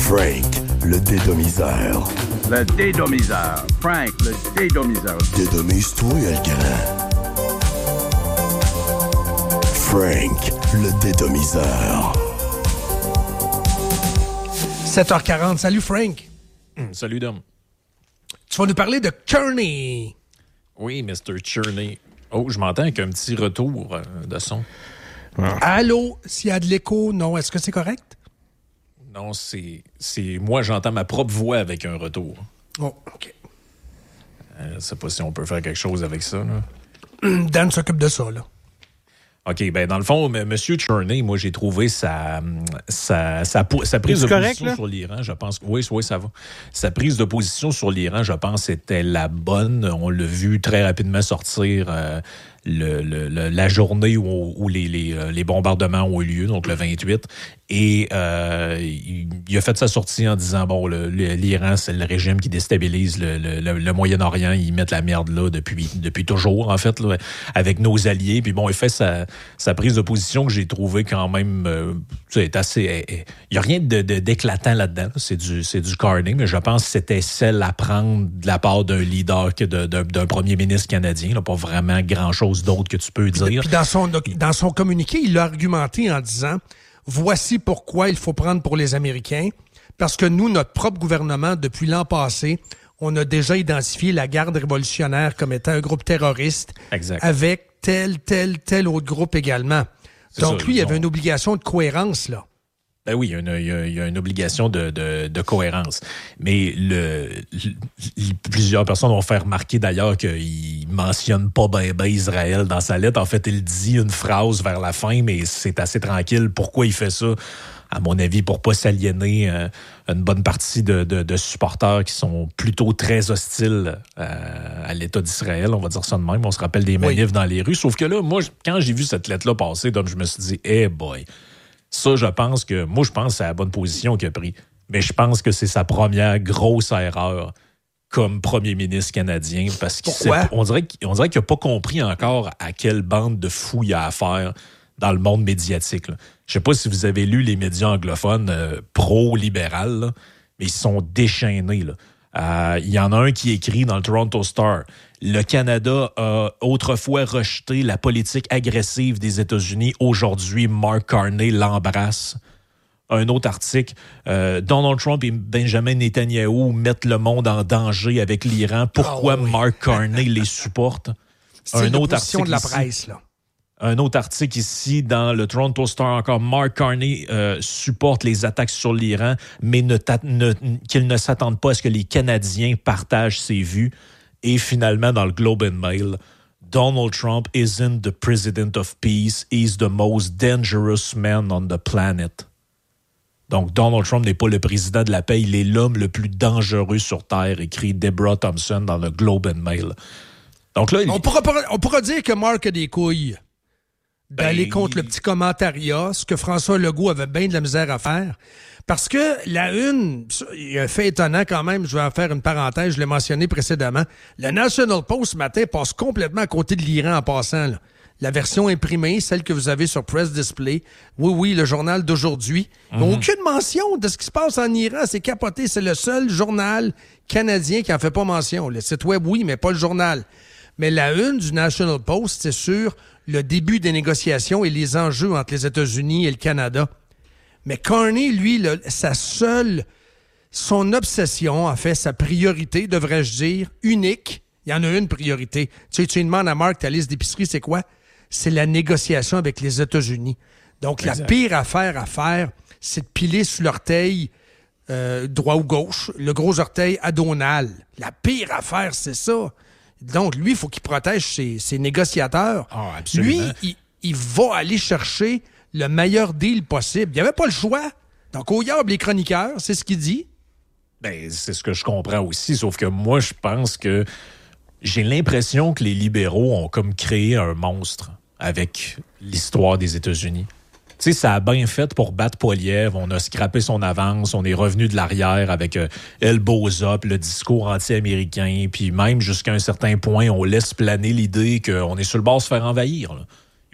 Frank, le dédomiseur. Le dédomiseur. Frank, le dédomiseur. Dédomise-toi, le grand. Frank, le dédomiseur. 7h40. Salut, Frank. Salut, Dom. Tu vas nous parler de Kearney. Oui, Mr. Kearney. Oh, je m'entends avec un petit retour de son. Allô? S'il y a de l'écho, non. Est-ce que c'est correct? Non, c'est moi, j'entends ma propre voix avec un retour. Oh, OK. Je sais pas si on peut faire quelque chose avec ça, là. Dan s'occupe de ça, là. OK, ben dans le fond, M. Kearney, moi, j'ai trouvé sa prise de position sur l'Iran, je pense. Oui, ça va. Sa prise de position sur l'Iran, je pense, était la bonne. On l'a vu très rapidement sortir la journée où les bombardements ont eu lieu, donc le 28. Et il a fait sa sortie en disant, bon, l'Iran, c'est le régime qui déstabilise le Moyen-Orient. Ils mettent la merde là depuis toujours, en fait, là, avec nos alliés. Puis bon, il fait sa prise de position que j'ai trouvé quand même assez... Il n'y a rien d'éclatant là-dedans. C'est du Kearney, mais je pense que c'était celle à prendre de la part d'un leader, d'un premier ministre canadien. Là, pas vraiment grand-chose d'autre que tu peux dire. Puis dans son communiqué, il a argumenté en disant... Voici pourquoi il faut prendre pour les Américains, parce que nous, notre propre gouvernement, depuis l'an passé, on a déjà identifié la garde révolutionnaire comme étant un groupe terroriste, exact, avec tel autre groupe également. Donc lui, il y avait une obligation de cohérence, là. Ben oui, il y a une obligation de cohérence. Mais plusieurs personnes vont faire remarquer d'ailleurs qu'il mentionne pas ben Israël dans sa lettre. En fait, il dit une phrase vers la fin, mais c'est assez tranquille. Pourquoi il fait ça? À mon avis, pour pas s'aliéner une bonne partie de supporters qui sont plutôt très hostiles à l'État d'Israël, on va dire ça de même. On se rappelle des manifs dans les rues. Sauf que là, moi, quand j'ai vu cette lettre-là passer, donc je me suis dit, hey boy... Ça, je pense que c'est la bonne position qu'il a pris. Mais je pense que c'est sa première grosse erreur comme premier ministre canadien. Parce qu'on dirait qu'il n'a pas compris encore à quelle bande de fous il a affaire dans le monde médiatique, là. Je ne sais pas si vous avez lu les médias anglophones pro-libéral, là, mais ils sont déchaînés, là. Il y en a un qui écrit dans le Toronto Star: le Canada a autrefois rejeté la politique agressive des États-Unis. Aujourd'hui, Mark Carney l'embrasse. Un autre article, Donald Trump et Benjamin Netanyahu mettent le monde en danger avec l'Iran. Pourquoi Mark Carney les supporte? C'est l'opposition de la presse, là. Un autre article ici dans le Toronto Star encore. Mark Carney supporte les attaques sur l'Iran, mais qu'il ne s'attende pas à ce que les Canadiens partagent ses vues. Et finalement, dans le Globe and Mail, Donald Trump isn't the president of peace, he's the most dangerous man on the planet. Donc, Donald Trump n'est pas le président de la paix, il est l'homme le plus dangereux sur Terre, écrit Deborah Thompson dans le Globe and Mail. Donc là, on pourra dire que Mark a des couilles d'aller contre le petit commentariat, ce que François Legault avait bien de la misère à faire. Parce que la une, il y a un fait étonnant quand même, je vais en faire une parenthèse, je l'ai mentionné précédemment. Le National Post ce matin passe complètement à côté de l'Iran en passant, là. La version imprimée, celle que vous avez sur Press Display. Oui, le journal d'aujourd'hui. Il n'y a aucune mention de ce qui se passe en Iran. C'est capoté. C'est le seul journal canadien qui n'en fait pas mention. Le site web, oui, mais pas le journal. Mais la une du National Post, c'est sur le début des négociations et les enjeux entre les États-Unis et le Canada. Mais Kearney, lui, son obsession, en fait, sa priorité, devrais-je dire, unique, il y en a une priorité. Tu demandes à Marc, ta liste d'épicerie, c'est quoi? C'est la négociation avec les États-Unis. Donc, exact. La pire affaire à faire, c'est de piler sur l'orteil droit ou gauche, le gros orteil à Donald. La pire affaire, c'est ça. Donc, lui, il faut qu'il protège ses négociateurs. Ah, absolument. Lui, il va aller chercher le meilleur deal possible. Il n'y avait pas le choix. Donc, au yard, les chroniqueurs, c'est ce qu'il dit. Ben, c'est ce que je comprends aussi, sauf que moi, je pense que j'ai l'impression que les libéraux ont comme créé un monstre avec l'histoire des États-Unis. Tu sais, ça a bien fait pour battre Poilievre. On a scrappé son avance. On est revenu de l'arrière avec Elbows Up, le discours anti-américain. Puis même jusqu'à un certain point, on laisse planer l'idée qu'on est sur le bord de se faire envahir, là.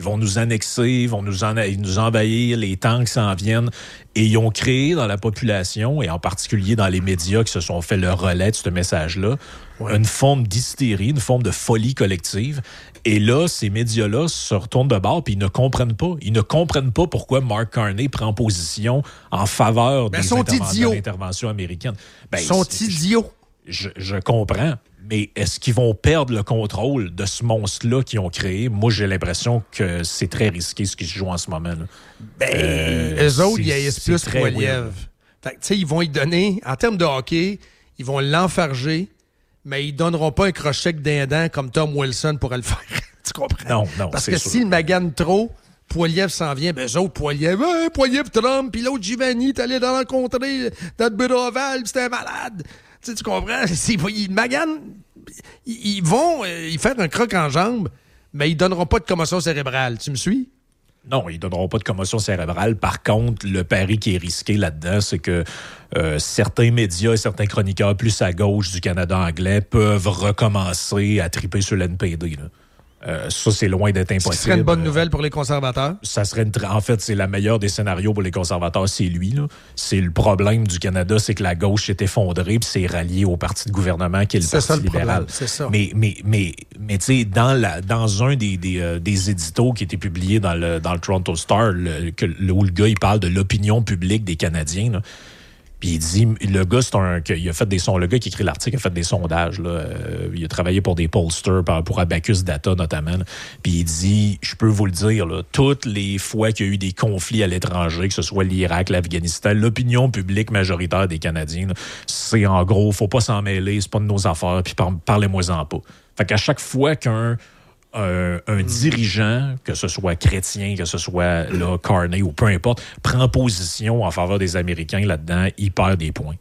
Ils vont nous annexer, ils vont nous envahir, les tanks s'en viennent. Et ils ont créé dans la population, et en particulier dans les médias qui se sont fait le relais de ce message-là, une forme d'hystérie, une forme de folie collective. Et là, ces médias-là se retournent de bord puis ils ne comprennent pas. Ils ne comprennent pas pourquoi Mark Carney prend position en faveur de l'intervention américaine. Ils sont idiots. Je comprends. Mais est-ce qu'ils vont perdre le contrôle de ce monstre-là qu'ils ont créé? Moi, j'ai l'impression que c'est très risqué ce qui se joue en ce moment. Là. Eux autres, ils haïssent plus Poilievre. Ils vont y donner, en termes de hockey, ils vont l'enfarger, mais ils donneront pas un crochet dindon comme Tom Wilson pourrait le faire. Tu comprends? Non, parce que s'ils maganent trop, Poilievre s'en vient, eux autres, Poilievre Trump, puis l'autre Giovanni, t'es allé le rencontrer dans le bureau ovale, puis c'était un malade. Tu comprends? Ils maganent. Ils vont y faire un croc en jambe, mais ils donneront pas de commotion cérébrale. Tu me suis? Non, ils donneront pas de commotion cérébrale. Par contre, le pari qui est risqué là-dedans, c'est que certains médias et certains chroniqueurs plus à gauche du Canada anglais peuvent recommencer à triper sur l'NPD. Ça, c'est loin d'être impossible. Ce serait une bonne nouvelle pour les conservateurs? Ça serait en fait, c'est la meilleure des scénarios pour les conservateurs, c'est lui. Là. C'est le problème du Canada, c'est que la gauche s'est effondrée puis s'est ralliée au parti de gouvernement qui est le Parti libéral. C'est ça. Mais tu sais, dans un des éditos qui était publié dans le Toronto Star, où le gars il parle de l'opinion publique des Canadiens. Là. Puis il dit, le gars, le gars qui écrit l'article a fait des sondages. Là. Il a travaillé pour des pollsters, pour Abacus Data notamment. Puis il dit, je peux vous le dire, là, toutes les fois qu'il y a eu des conflits à l'étranger, que ce soit l'Irak, l'Afghanistan, l'opinion publique majoritaire des Canadiens, là, c'est en gros, faut pas s'en mêler, c'est pas de nos affaires, puis parlez-moi-en pas. Fait qu'à chaque fois qu'un dirigeant, que ce soit chrétien, que ce soit là, Carney ou peu importe, prend position en faveur des Américains là-dedans, il perd des points.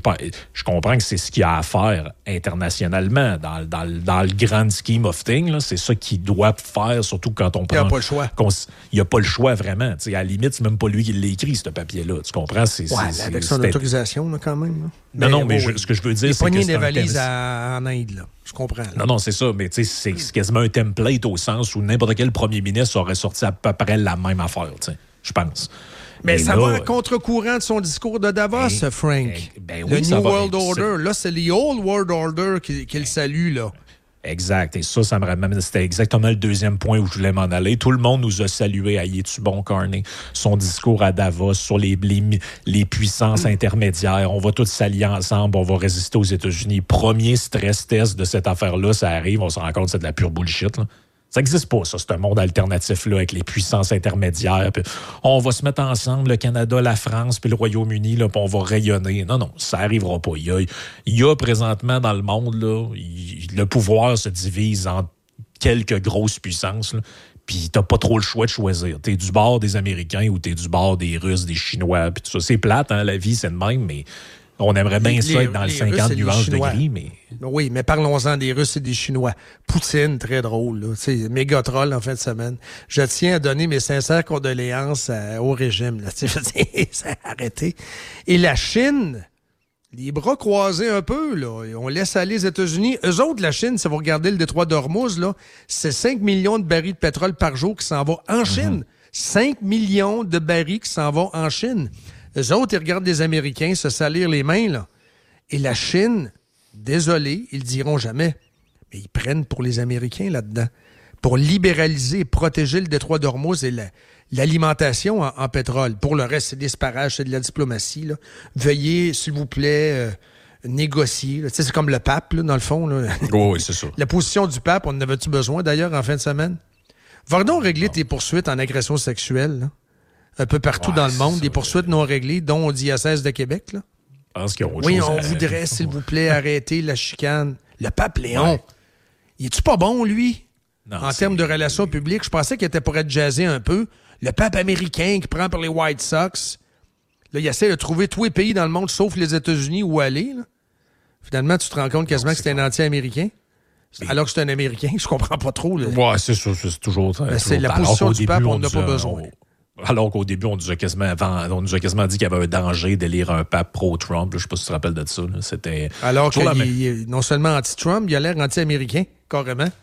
Je comprends que c'est ce qu'il y a à faire internationalement, dans le grand scheme of things. Là, c'est ça qu'il doit faire, surtout quand on prend... Il n'y a pas le choix. Il n'y a pas le choix, vraiment. T'sais, à la limite, c'est même pas lui qui l'écrit, ce papier-là. Tu comprends? Avec son autorisation, là, quand même. Là. Non, mais ce que je veux dire, c'est que... Il des valises en Inde, là. Je comprends. Là. Non, c'est ça. Mais c'est quasiment un template au sens où n'importe quel premier ministre aurait sorti à peu près la même affaire, je pense. Mais ça va à contre-courant de son discours de Davos, Frank. Le New World Order. Là, c'est le Old World Order qu'il salue, là. Exact. Et ça me ramène. C'était exactement le deuxième point où je voulais m'en aller. Tout le monde nous a salué à Es-tu bon, Carney? Son discours à Davos sur les puissances intermédiaires. On va tous s'allier ensemble. On va résister aux États-Unis. Premier stress test de cette affaire-là, ça arrive. On se rend compte que c'est de la pure bullshit, là. Ça n'existe pas, ça, ce monde alternatif-là, avec les puissances intermédiaires. Puis on va se mettre ensemble, le Canada, la France, puis le Royaume-Uni, là, puis on va rayonner. Non, ça n'arrivera pas. Il y a présentement dans le monde, là, le pouvoir se divise en quelques grosses puissances, là, puis t'as pas trop le choix de choisir. T'es du bord des Américains ou t'es du bord des Russes, des Chinois, puis tout ça. C'est plate, hein, la vie, c'est le même, mais... On aimerait bien ça être dans le 50 nuances de gris, mais... Oui, mais parlons-en des Russes et des Chinois. Poutine, très drôle, là. C'est méga troll en fin de semaine. Je tiens à donner mes sincères condoléances au régime, là. Ça a arrêté. Et la Chine, les bras croisés un peu, là. On laisse aller les États-Unis. Eux autres, la Chine, si vous regardez le détroit d'Ormuz, là, c'est 5 millions de barils de pétrole par jour qui s'en vont en Chine. 5 millions de barils qui s'en vont en Chine. Eux autres, ils regardent les Américains se salir les mains, là. Et la Chine, désolé, ils le diront jamais, mais ils prennent pour les Américains là-dedans. Pour libéraliser et protéger le détroit d'Ormuz et l'alimentation en pétrole. Pour le reste, c'est des sparages, c'est de la diplomatie, là. Veuillez, s'il vous plaît, négocier. Là. C'est comme le pape, là, dans le fond. Là. Oui, c'est ça. La position du pape, on en avait-tu besoin, d'ailleurs, en fin de semaine? Va donc régler tes poursuites en agression sexuelle, là. Un peu partout dans le monde, des poursuites non réglées, dont au diocèse de Québec. Là. Oui, on voudrait, s'il vous plaît, arrêter la chicane. Le pape Léon, il est-tu pas bon, lui? Non, en termes de relations publiques, je pensais qu'il était pour être jazzé un peu. Le pape américain qui prend pour les White Sox. Là, il essaie de trouver tous les pays dans le monde, sauf les États-Unis, où aller. Là. Finalement, tu te rends compte quasiment que c'est un anti-américain. Alors que c'est un Américain, je comprends pas trop. Là. Ouais, c'est ça, c'est toujours... c'est la position du pape, on n'a pas besoin. Alors qu'au début, on nous a quasiment dit qu'il y avait un danger d'élire un pape pro-Trump. Je ne sais pas si tu te rappelles de ça. Là. C'était alors qu'il est non seulement anti-Trump, il a l'air anti-américain, carrément.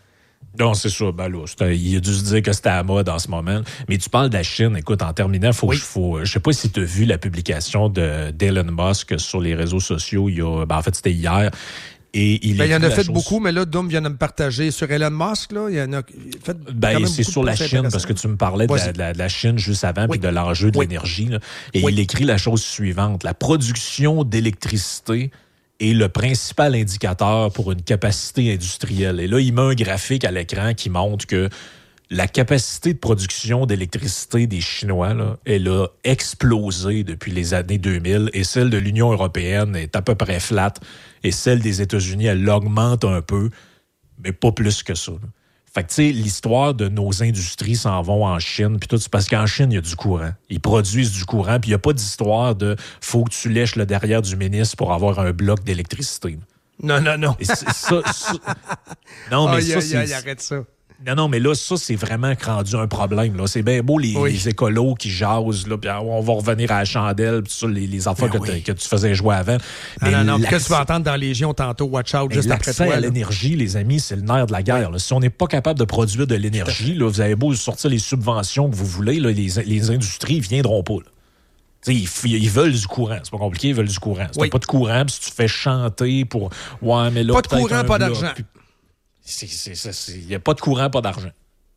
Non, c'est ça. Ben là, il a dû se dire que c'était à la mode en ce moment. Mais tu parles de la Chine. Écoute, en terminant, je sais pas si tu as vu la publication d'Elon Musk sur les réseaux sociaux. En fait, c'était hier. Et il y en a fait beaucoup, mais là, Dom vient de me partager sur Elon Musk. Là, il y en a fait c'est sur la Chine, parce que tu me parlais de la Chine juste avant, puis de l'enjeu de l'énergie. Là. Et il écrit la chose suivante. La production d'électricité est le principal indicateur pour une capacité industrielle. Et là, il met un graphique à l'écran qui montre que la capacité de production d'électricité des Chinois, là, elle a explosé depuis les années 2000 et celle de l'Union européenne est à peu près flat et celle des États-Unis, elle augmente un peu, mais pas plus que ça. Là. Fait que, tu sais, l'histoire de nos industries s'en vont en Chine, puis tout, c'est parce qu'en Chine, il y a du courant. Ils produisent du courant, puis il n'y a pas d'histoire de « faut que tu lèches le derrière du ministre pour avoir un bloc d'électricité ». Non. Et non, mais arrête ça. Non, mais là, ça, c'est vraiment rendu un problème. Là. C'est bien beau, les écolos qui jasent, là, puis on va revenir à la chandelle, puis ça, les enfants que tu faisais jouer avant. Non. Qu'est-ce que tu vas entendre dans Légion tantôt, Watch Out, juste après toi? L'accès à l'énergie, les amis, c'est le nerf de la guerre. Là. Si on n'est pas capable de produire de l'énergie, là, vous avez beau sortir les subventions que vous voulez, là, les industries ne viendront pas. Là. Ils veulent du courant. C'est pas compliqué, ils veulent du courant. Si t'as pas de courant, puis si tu fais chanter pour... Ouais, mais là, pas de courant, pas d'argent. Il n'y a pas de courant, pas d'argent.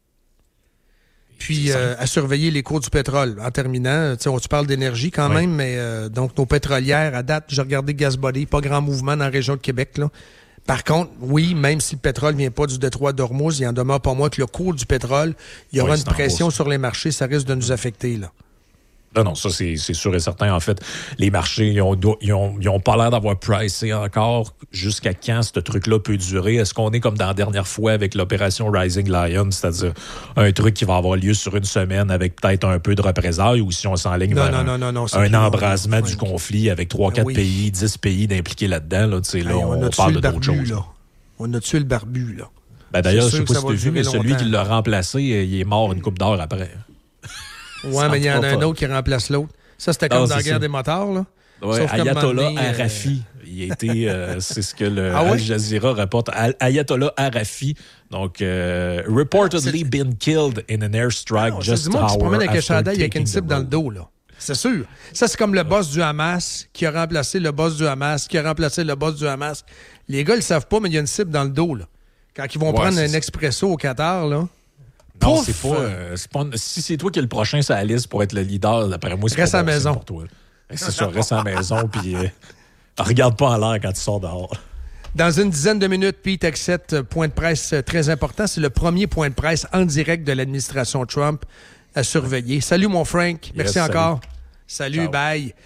Puis, à surveiller les cours du pétrole. En terminant, tu parles d'énergie quand même, mais donc nos pétrolières, à date, j'ai regardé Gazbody, pas grand mouvement dans la région de Québec. Là. Par contre, oui, même si le pétrole ne vient pas du détroit d'Ormuz, il en demeure pas moins que le cours du pétrole, il y aura une pression sur les marchés, ça risque de nous affecter, là. Non, ça, c'est sûr et certain. En fait, les marchés, ils ont pas l'air d'avoir pricé encore jusqu'à quand ce truc-là peut durer. Est-ce qu'on est comme dans la dernière fois avec l'opération Rising Lion, c'est-à-dire un truc qui va avoir lieu sur une semaine avec peut-être un peu de représailles, ou si on s'enligne vers un embrasement du conflit avec 3-4 pays, 10 pays d'impliqués là-dedans, là, on parle d'autre chose. Là. On a tué le barbu, là. Ben, d'ailleurs, je sais pas si tu as vu, mais celui qui l'a remplacé, il est mort une couple d'heures après. Ouais, mais il y en a un autre qui remplace l'autre. Ça, c'était comme dans la guerre des motards, là. Ouais, Ayatollah Arafi. Il a été, c'est ce que le Al Jazeera rapporte. Ayatollah Arafi, donc, reportedly been killed in an airstrike just hours after taking the avec un chandail avec une cible dans le dos, là. C'est sûr. Ça, c'est comme le boss du Hamas qui a remplacé le boss du Hamas, qui a remplacé le boss du Hamas. Les gars, ils le savent pas, mais il y a une cible dans le dos, là. Quand ils vont prendre un expresso au Qatar, là. Non, c'est pas. Si c'est toi qui es le prochain sur la liste pour être le leader, d'après moi, c'est reste pas à la maison. Pour toi. C'est ça, reste à la maison, puis regarde pas en l'air quand tu sors dehors. Dans une dizaine de minutes, Pete Hegseth, point de presse très important. C'est le premier point de presse en direct de l'administration Trump à surveiller. Salut, mon Frank. Merci encore. Salut, bye.